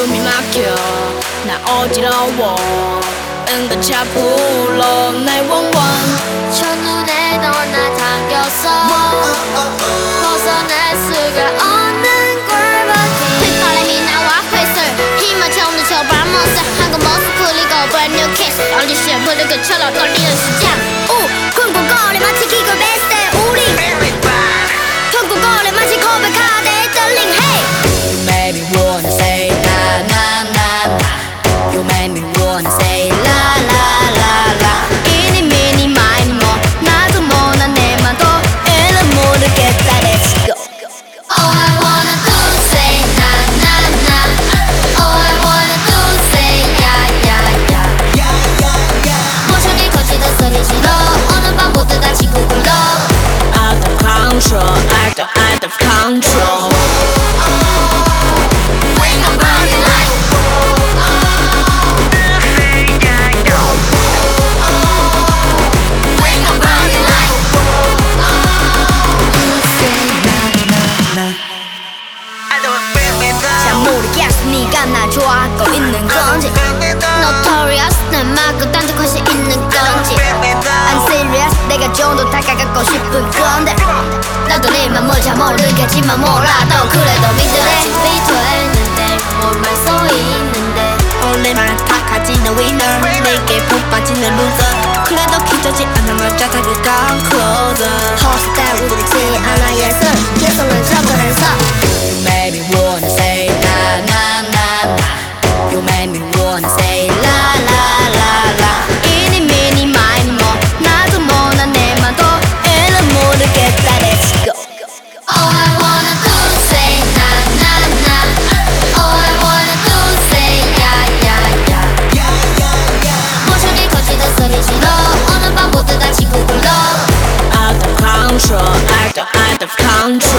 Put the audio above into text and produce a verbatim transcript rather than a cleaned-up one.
숨이 막혀 나 어지러워 응급차 불러 나일일일 첫눈에 넌 나 당겼어 벗어날 수가 없는 꼴밖에 핏바람이 나와 휘슬 힘만 채우는 저 발모습 한국 모습 풀리고 brand new kiss 얼리시에 부르기처럼 떨리는 심장 우 쿵쿵거려 마치 기골 베스트 우리 쿵쿵거려 마치 고백하대 떨림 hey You made me wanna say na na na na You made me wanna say la la la la 이니 미니 마이니 뭐 나도 모난 내 맘도 이는 모르겠다 let's go All I wanna do is say na na na All I wanna do is say yeah yeah yeah 모션이 거치던 소리 질러 오늘 밤 모두 다 친구 불러 Out of control Out of, out of control Wake up body like Wake up body like 잘 모르겠어 네가 날 좋아하고 있는 건지 Notorious 난 맞고 딴 듯 관심 있는 건지 I'm serious 내가 좀 더 다가가고 싶은 건데 나도 네 맘을 잘 모르겠지만 몰라도 그래도 믿으래 비토했는데 뭘말 써 있는데 원래만 탁하지는 winner 내게 푹 빠지는 loser 그래도 기저지 않는 남자 다가가 closer 허스다우지 않아 예술 개성은 접근해서 You made me wanna say na na na na You made me wanna say la la la la 이니 미니 마이니 뭐 나도 모난 내 맘도 이는 모르겠다 let's go All I wanna do is say na na na All I wanna do is say yeah yeah yeah 모션이 거치던 소리 질러 오늘 밤 모두 다 친구 불러 Out of control Out of, out of control